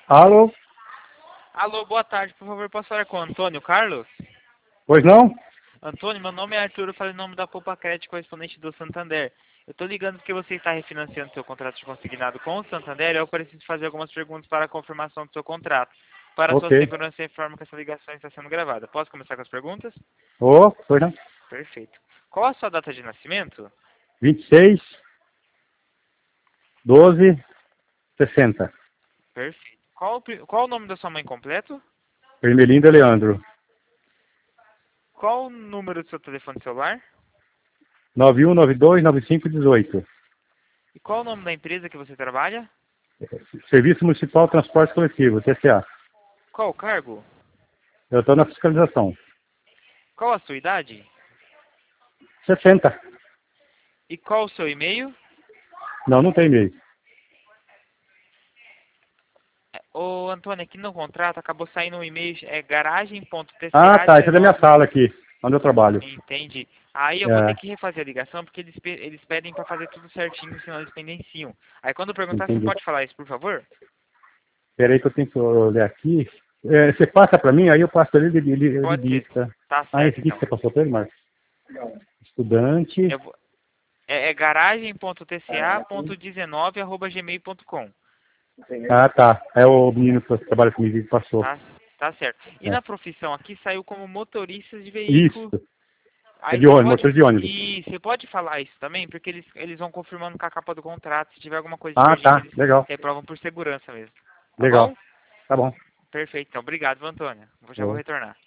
Alô? Alô, boa tarde. Por favor, posso falar com o Antônio Carlos? Pois não? Antônio, meu nome é Arthur, eu falo em nome da Poupa Crédito, correspondente do Santander. Eu estou ligando porque você está refinanciando seu contrato de consignado com o Santander e eu preciso fazer algumas perguntas para a confirmação do seu contrato. Para Ok. sua segurança, eu informo que essa ligação está sendo gravada. Posso começar com as perguntas? Ô, pois não? Perfeito. Qual a sua data de nascimento? 26, 12, 60. Perfeito. Qual o nome da sua mãe completo? Ermelinda Leandro. Qual o número do seu telefone celular? 91929518. E qual o nome da empresa que você trabalha? Serviço Municipal de Transporte Coletivo, TCA. Qual o cargo? Eu estou na fiscalização. Qual a sua idade? 60. E qual o seu e-mail? Não, não tem e-mail. Ô, Antônio, aqui no contrato acabou saindo um e-mail, Ah, tá. Isso é da minha garagem.tca19. sala aqui, onde eu trabalho. Entendi. Aí eu vou ter É, que refazer a ligação porque eles pedem para fazer tudo certinho, senão eles pendenciam. Aí quando eu perguntar, você entendi. pode falar isso, por favor? Espera aí que eu tenho que olhar aqui. Você passa para mim, aí eu passo ali de Pode ser. vista. Tá Ah, certo, esse aqui que então. você passou para ele, Marcos? Estudante. Eu vou, é garagem.tca.19@gmail.com. Ah, tá. É o menino que trabalha comigo que passou. Tá, tá certo. E É. na profissão aqui saiu como motorista de veículo. Isso. É Aí de você ônibus, pode. motor de ônibus. E você pode falar isso também, porque eles vão confirmando com a capa do contrato. Se tiver alguma coisa Ah, divergente, tá. eles Legal. reprovam por segurança mesmo. Tá Legal. bom? Tá bom. Perfeito. Então, obrigado, Antônio. Já vou retornar.